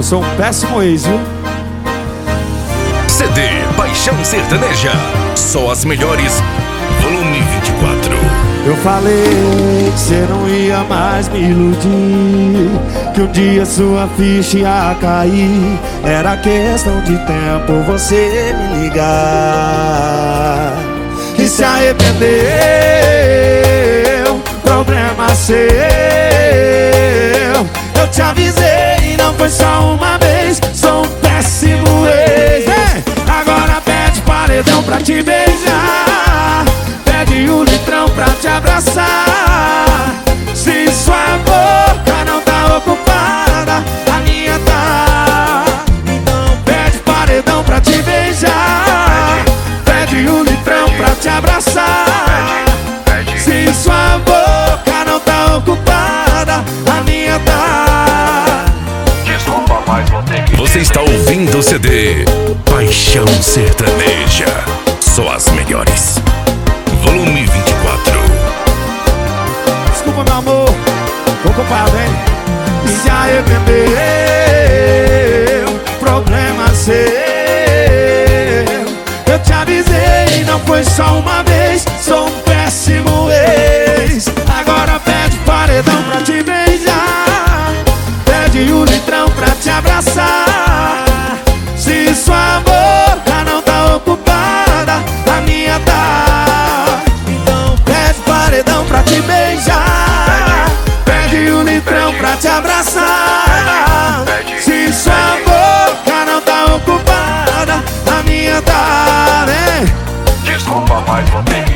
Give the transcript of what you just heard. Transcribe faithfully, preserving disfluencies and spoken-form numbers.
Eu sou um péssimo ex, viu? C D Paixão Sertaneja, só as melhores, volume vinte e quatro. Eu falei que você não ia mais me iludir, que um dia sua ficha ia cair. Era questão de tempo você me ligar. E se arrependeu, problema seu. Eu te avisei, não foi só uma vez. Sou um péssimo ex. Hey! Agora pede paredão pra te beijar, pede um litrão pra te abraçar. Se sua boca não tá ocupada, a minha tá. Então pede paredão pra te beijar, pede um litrão pra te abraçar. Se sua boca não tá ocupada, a minha tá. Desculpa, mas vou ter que... Você está ouvindo o C D Paixão Sertaneja, só as melhores, volume vinte e quatro. Desculpa, meu amor, ocupado, hein? E se arrependeu, problema seu. Eu te avisei, não foi só uma vez. Sou um péssimo ex. Agora pede paredão pra te beijar, pede um litrão pra te abraçar. Se sua boca não tá ocupada, a minha tá. Então pede paredão pra te beijar, pede um litrão pra te abraçar. Se sua boca não tá ocupada, a minha tá, né? Desculpa, mas vou ter que